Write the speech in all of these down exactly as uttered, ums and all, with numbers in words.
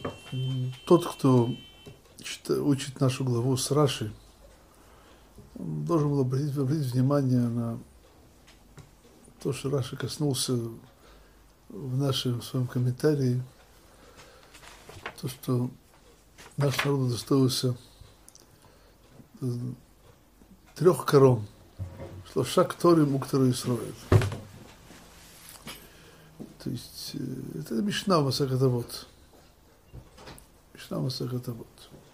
Тот, кто учит нашу главу с Раши, он должен был обратить, обратить внимание на то, что Раши коснулся в нашем в своем комментарии, то, что наш народ удостоился трех корон, что шаг Торим Уктару Исроэль. То есть это Мишна Масехет Авот. Мишна Масехет Авот.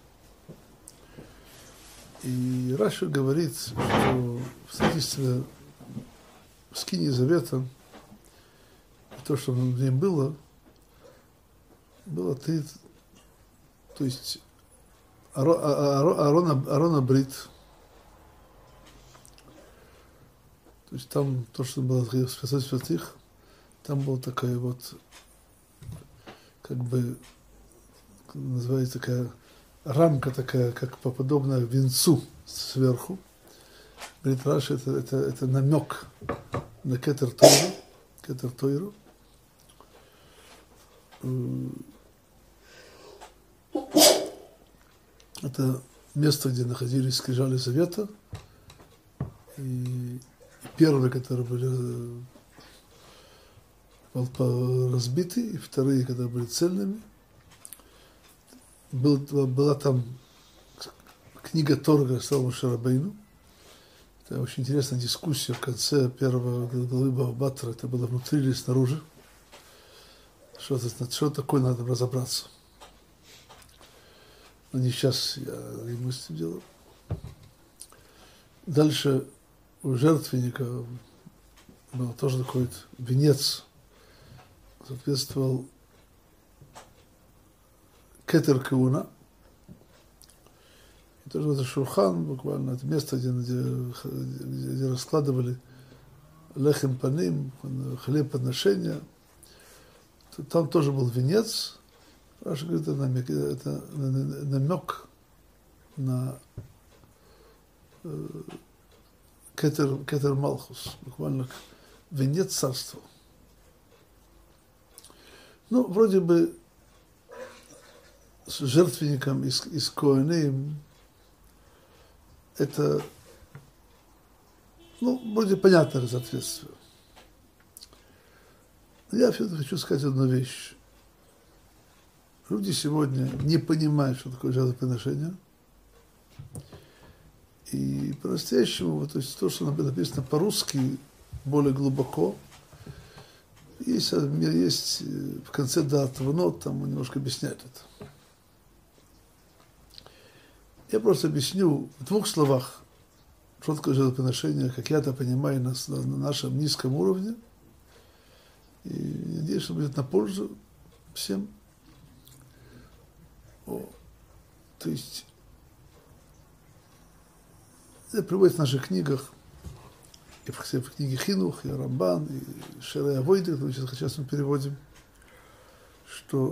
И Раши говорит, что в свидетельстве в Скинии Завета, то, что в нем было, было три, то есть Аарон, Аарон Абрит, то есть там то, что было в Святой Святых, там была такая вот, как бы, называется такая рамка такая, как подобная венцу сверху. Говорит Раши, это, это, это намек на Кетер Тойру, Кетер Тойру. Это место, где находились скрижали Завета. И первые, которые были разбиты, и вторые, которые были цельными. Был, была там книга Торга Салму Шарабейну. Это очень интересная дискуссия в конце первого главы Бава Батра. Это было внутри или снаружи. Что, это, что такое, надо разобраться. Но не сейчас я ему с этим делаю. Дальше у жертвенника был тоже такой венец. Соответствовал Кетер Кауна. И тоже это Шурхан, буквально, это место, где, где, где раскладывали лехем паним, хлеб подношения. Там тоже был венец. Раша говорит, это намек, это намек на э, Кетер, Кетер Малхус, буквально венец царства. Ну, вроде бы с жертвенником из, из Коэнеем это, ну, вроде понятное разответствие. Я все-таки хочу сказать одну вещь. Люди сегодня не понимают, что такое жертвоприношение. И по-настоящему, то есть то, что написано по-русски, более глубоко, есть, есть в конце датного нот, там немножко объясняют это. Я просто объясню в двух словах, что такое жертвоприношение, как я это понимаю на, на нашем низком уровне. И надеюсь, что будет на пользу всем. О, то есть, это приводится в наших книгах, и в, в книге Хинух, и Рамбан, и Шерей Авойды, которые сейчас, сейчас мы переводим, что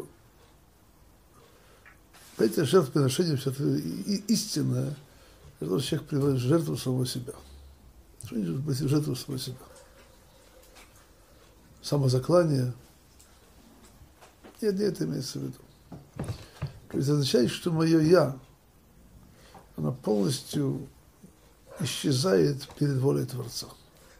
эти жертвоприношения все-таки истинное, это человек приносит жертву самого себя. Что значит быть жертву самого себя? Самозаклание. Нет, нет, это имеется в виду. То есть это означает, что мое «я», оно полностью исчезает перед волей Творца.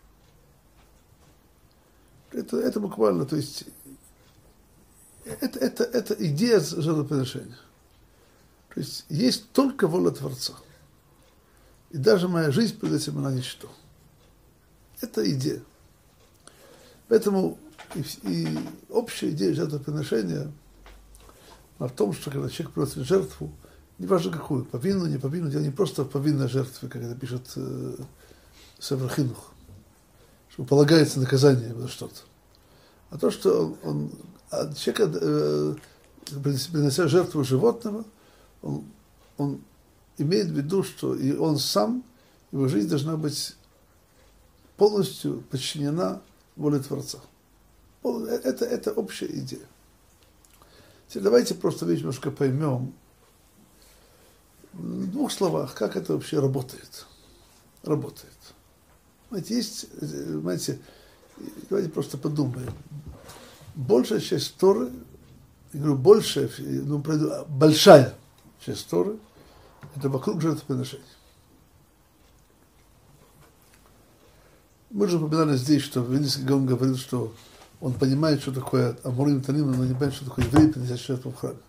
Это, это буквально, то есть, это, это, это идея жертвоприношения. То есть, есть только воля Творца. И даже моя жизнь перед этим, она ничто. Это идея. Поэтому и, и общая идея жертвоприношения в том, что когда человек приносит жертву, неважно какую, повинную, не повинную, дело не просто в повинной жертве, как это пишет э, Сефер Хинух, что полагается наказание за что-то. А то, что он, он а человек, э, принося жертву животного, он, он имеет в виду, что и он сам, его жизнь должна быть полностью подчинена воле Творца. Это, это общая идея. Теперь давайте просто вещь немножко поймем в двух словах, как это вообще работает. Работает. Знаете, есть, знаете, давайте просто подумаем. Большая часть Торы я говорю, большая, ну, большая часть Торы, это вокруг жертвоприношений. Мы же упоминали здесь, что Вильнюсский Гаон говорил, что он понимает, что такое Амурим Таним, но не понимает, что такое евреи приносят жертву в храме.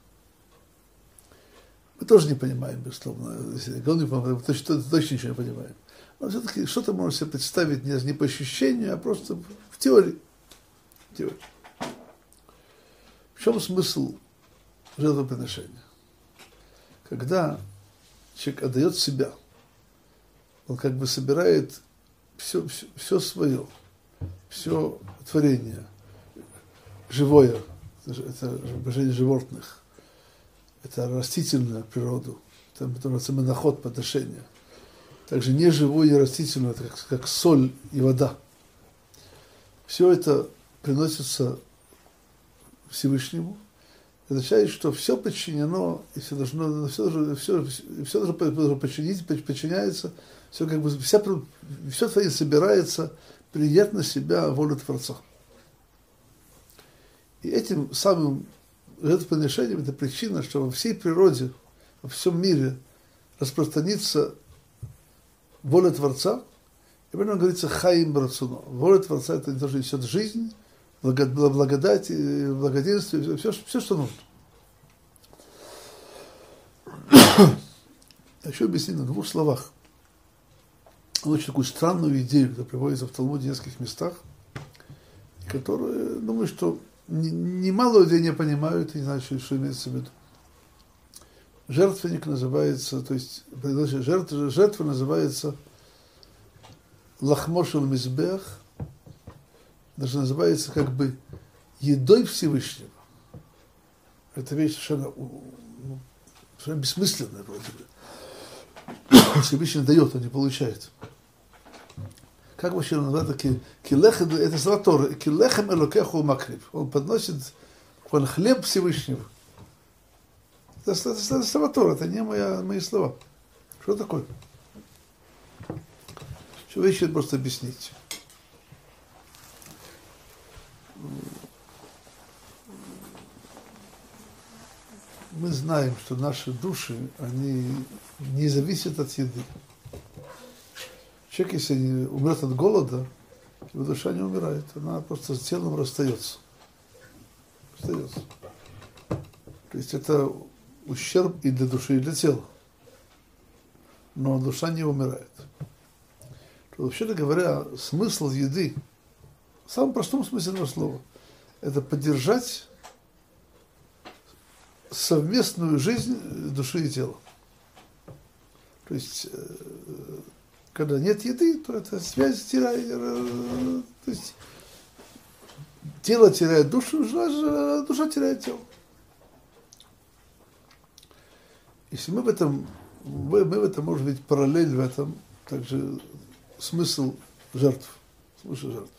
Мы тоже не понимаем, безусловно. Гаон не понимает, точно, точно ничего не понимаем. Но все-таки что-то можно себе представить не, не по ощущению, а просто в теории. В теории. В чем смысл жертвоприношения? Когда человек отдает себя, он как бы собирает все, все, все свое, все творение, живое, это божение животных, это растительную природу, это называется моноход, подношение. Также неживое и растительное, это как, как соль и вода. Все это приносится Всевышнему. Это означает, что все подчинено, и все должно, все должно, все, все должно подчинить, подчиняется, все как бы, вся, все твое собирается принять на себя волю Творца. И этим самым жертвоприношением это причина, что во всей природе, во всем мире распространится воля Творца, и поэтому говорится «хаим барацуно». Воля Творца это не то, что несет жизнь, благодать, благоденствие, все, все, что нужно. Еще объяснить на двух словах очень такую странную идею, которая приводится в Талмуде в нескольких местах, которую, думаю, что немало людей не понимают и не знают, что, что имеется в виду. Жертвенник называется, то есть жертва, жертва называется лахмошел мизбех, даже называется как бы едой Всевышнего. Это вещь совершенно, ну, совершенно бессмысленная вроде бы. Всевышний дает, он не получает. Как вообще называется? Килехем, это слова Торы. Килехем элокеху макрив. Он подносит он хлеб Всевышнего. Это, это, это слова Торы, это не моя, мои слова. Что такое? Что вы еще просто объясните. Мы знаем, что наши души, они не зависят от еды. Человек, если не умрет от голода, его душа не умирает, она просто с телом расстается. Расстается. То есть это ущерб и для души, и для тела. Но душа не умирает. Вообще-то говоря, смысл еды, в самом простом смысле этого слова, это поддержать совместную жизнь души и тела. То есть, когда нет еды, то эта связь теряет, то есть тело теряет душу, душа теряет тело. Если мы в этом, мы в этом, может быть, параллель в этом, также смысл жертв, смысл жертв.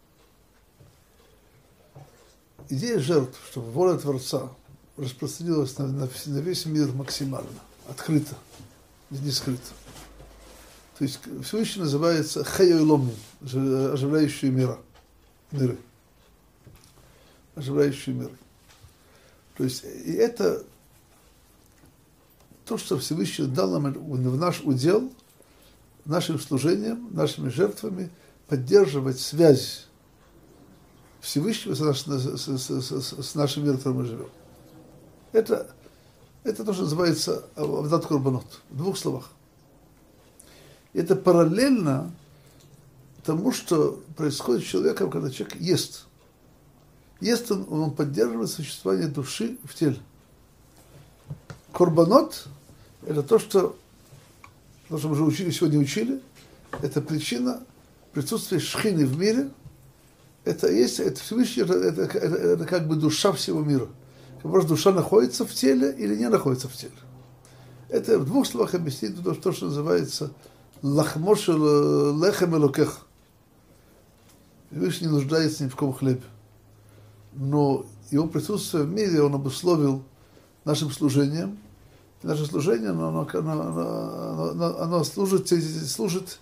Идея жертв, чтобы воля Творца распространилась на, на, на весь мир максимально, открыто, не скрыто. То есть Всевышний называется Хайойломим, оживляющие мира, миры. Оживляющие миры. То есть и это то, что Всевышний дал нам в наш удел, нашим служением, нашими жертвами, поддерживать связь Всевышнего с, наш, с, с, с, с нашим миром, в котором мы живем. Это, это то, что называется авдат корбанот, в двух словах. Это параллельно тому, что происходит с человеком, когда человек ест. Ест он, он поддерживает существование души в теле. Корбанот – это то, что, то, что мы уже учили, сегодня учили, это причина присутствия шхины в мире. Это есть, это Всевышний, это, это, это, это как бы душа всего мира. Вопрос, душа находится в теле или не находится в теле. Это в двух словах объяснить то, то что называется лахмошел лехем элокех. Всевышний не нуждается ни в каком хлебе. Но его присутствие в мире он обусловил нашим служением. И наше служение, оно, оно, оно, оно, оно служит, служит,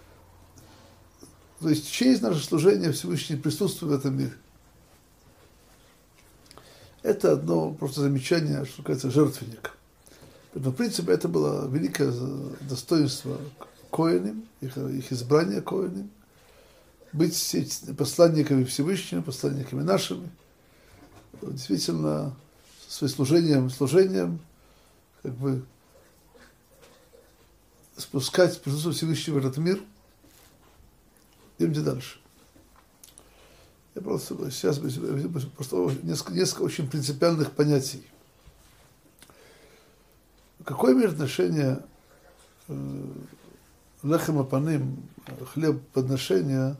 то есть через наше служение Всевышний присутствует в этом мире. Это одно просто замечание, что касается жертвенник. Но, в принципе, это было великое достоинство коэним, их, их избрание коэним, быть посланниками Всевышнего, посланниками нашими, действительно, своим служением, служением, как бы, спускать присутствие Всевышнего в этот мир. Идемте дальше. Я просто сейчас просто несколько, несколько очень принципиальных понятий. Какое имеет отношение э, лехем апаним, хлеб подношения,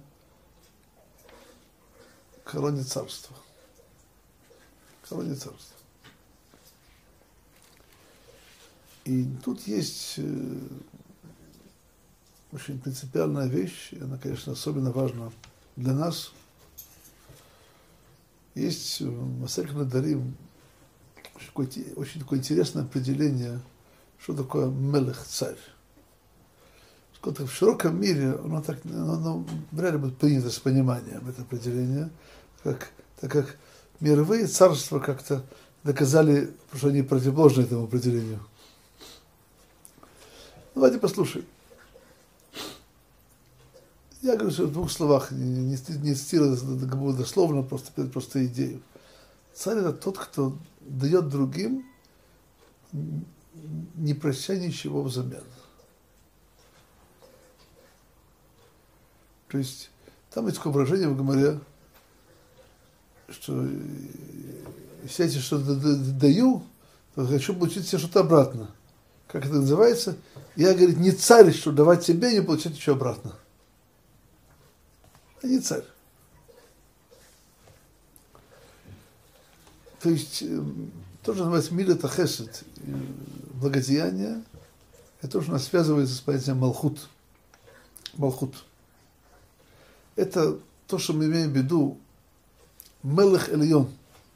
к короне царства? Короне царства. И тут есть э, очень принципиальная вещь, и она, конечно, особенно важна для нас. Есть в Масехет Недарим очень, очень такое интересное определение, что такое мелех, царь. В широком мире оно, так, оно вряд ли будет принято с пониманием, это определение, как, так как мировые царства как-то доказали, что они противоположны этому определению. Давайте послушаем. Я говорю, что в двух словах, не, не, не цитирую дословно, просто, просто идею. Царь – это тот, кто дает другим, не прощая ничего взамен. То есть, там есть такое выражение в Гемаре, что если я что-то даю, то хочу получить себе что-то обратно. Как это называется? Я, говорит, не царь, что давать тебе и не получать ничего обратно. Я не царь. То есть, то, что называется милет ахесед, благодеяние, это то, что нас связывается с понятием малхут. Малхут. Это то, что мы имеем в виду мелех эльон.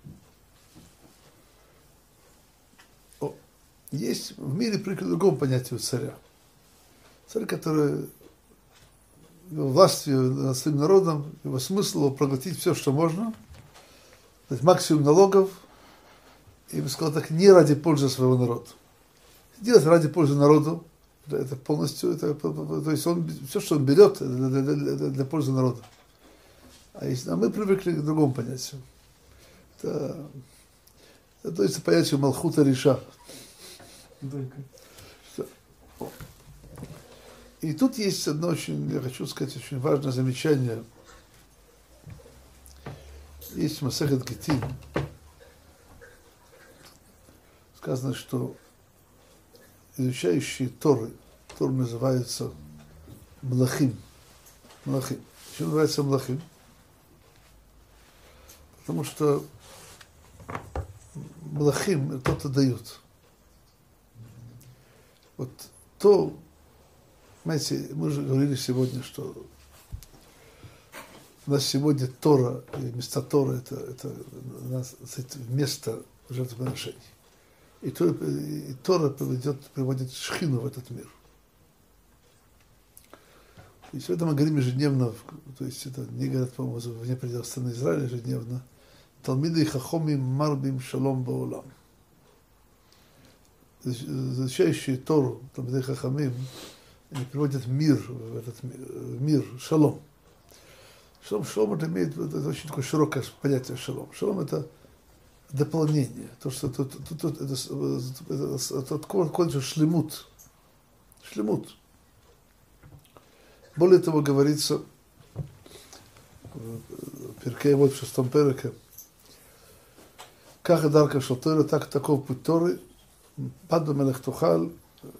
Есть в мире при другом понятию царя. Царь, который его властью над своим народом, его смысл проглотить все, что можно, дать максимум налогов, и, я бы сказал так, не ради пользы своего народа. Делать ради пользы народу, это полностью, это, то есть он, все, что он берет, это для, для, для, для пользы народа. А, если, а мы привыкли к другому понятию. Это, это то есть понятие малхута риша. И тут есть одно очень, я хочу сказать, очень важное замечание. Есть в Масехет Гитин. Сказано, что изучающие Торы, Торы называются млахим. Млахим. Почему называется млахим? Потому что млахим это тот, кто дают. Вот то, знаете, мы же говорили сегодня, что у нас сегодня Тора, или места Тора, это, это у нас место жертвоприношений. И, то, и Тора приведет, приводит шхину в этот мир. И все это мы говорим ежедневно, то есть это не говорят, по-моему, вне пределов страны Израиля ежедневно. Талмиды хахомим марбим шалом баолам. Изучающие Тору, Талмидей Хахамим, они приводят мир в этот мир, мир, шалом. Шалом, шалом это имеет, это очень такое широкое понятие шалом. Шалом это дополнение, то, что тут, тут, тут, это, это, это откуда шлемут. Шлемут. Более того, говорится в Перкей вот в шестом переке, как и дарка шатора, так таков путь Торы, паду мелех тухаль,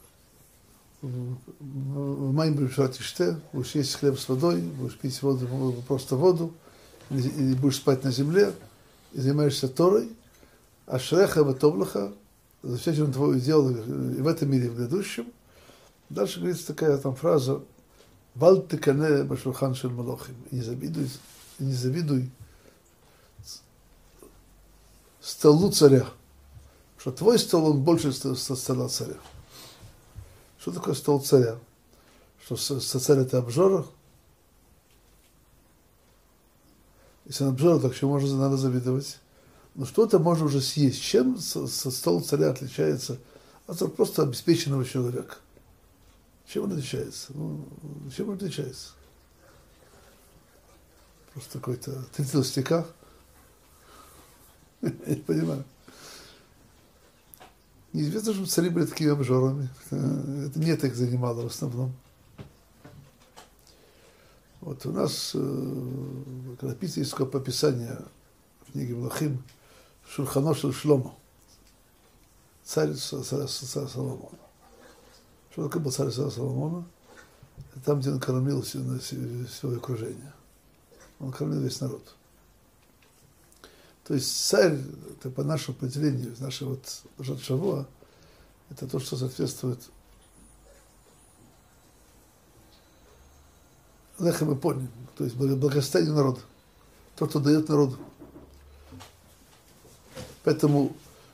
в моем брешат иште, будешь есть хлеб с водой, будешь пить воду, просто воду, и будешь спать на земле, и занимаешься Торой, а шреха ватовлаха, за все, чем твое дело и в этом мире, и в грядущем. Дальше говорится такая там фраза, «Валь текане башурхан шель малохим», и не завидуй, и не завидуй столу царя, что твой стол, он больше стола царя. Что такое стол царя? Что царь это обжора? Если он обжора, так что можно, надо завидовать. но что-то можно уже съесть. Чем со, со стол царя отличается от просто обеспеченного человека? Чем он отличается? Ну, чем он отличается? Просто какой-то три толстяка? Я не понимаю. Неизвестно, что цари были такими обжорами. Это не так занимало в основном. Вот у нас, когда написано, есть такое описание в книге Мелахим Шульхано шель Шломо, царь царя Соломона. Что такое был царь царя Соломона? Это там, где он кормил все, все окружение. Он кормил весь народ. То есть царь, это по нашему определению, нашего вот Рожат Шавуа, это то, что соответствует лехем и поним, то есть благосостоянию народа, то, что дает народу. Поэтому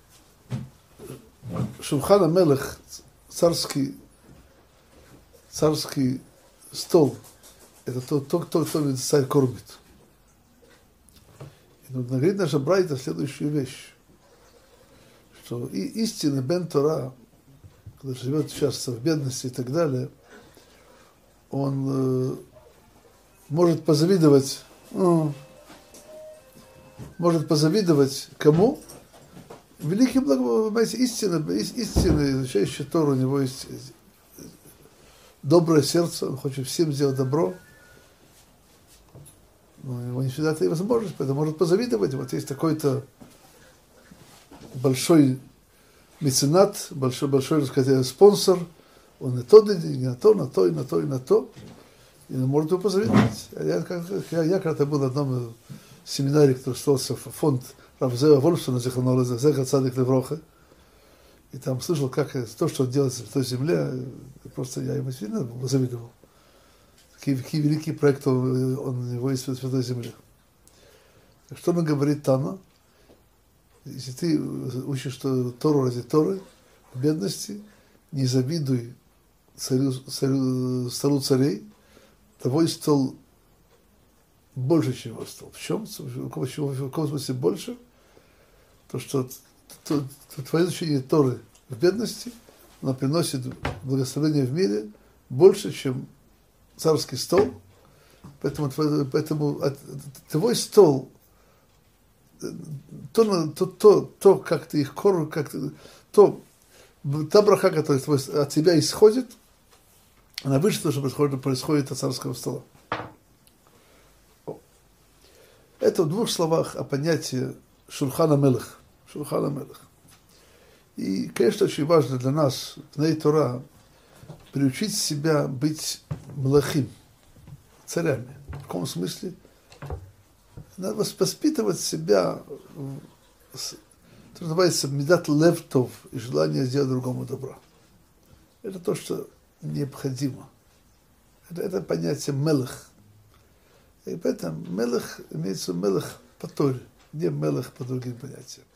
Шулхан ха-Мелех, царский, царский стол, это то, то кто, кто царь кормит. И говорит наша Брайта следующую вещь, что и истинный Бен Тора, когда живет сейчас в бедности и так далее, он э, может позавидовать, э, может позавидовать кому? Великим благом, понимаете, истинно, истинно изучающий Тору, у него есть доброе сердце, он хочет всем сделать добро. Но у него не всегда это и возможность, поэтому может позавидовать. Вот есть такой-то большой меценат, большой, большой, так сказать, спонсор, он и то деньги, и на то, на то, и на то, и на то. И он может его позавидовать. Я, я, я когда-то был на одном семинаре, который строился фонд Рав Зева Вольфсона, Зеха Цадик Левроха, и там слышал, как то, что делается в той земле, просто я ему сильно завидовал. Какие, какие великие проекты он, он, у него есть в Святой Земле. Что он говорит Тана? Если ты учишь что Тору ради Торы, в бедности, не завидуй царю, царю, столу царей, твой стол больше, чем его стол. В чем? В каком смысле больше? То, что то, то, твое изучение Торы в бедности, оно приносит благословение в мире больше, чем царский стол. Поэтому, поэтому твой стол, то, то, то, то как ты их кормишь, как ты, то, та браха, которая от тебя исходит, она выше того, что происходит, происходит от царского стола. Это в двух словах о понятии Шулхан ха-Мелех. Шулхан ха-Мелех. И, конечно, очень важно для нас, в Ней Тора, приучить себя быть мелахим, царями. В каком смысле? Надо воспитывать себя, это называется медат левтов, и желание сделать другому добра. Это то, что необходимо. Это, это понятие мелех. И поэтому мелех имеется мелех по Торе, не мелех по другим понятиям.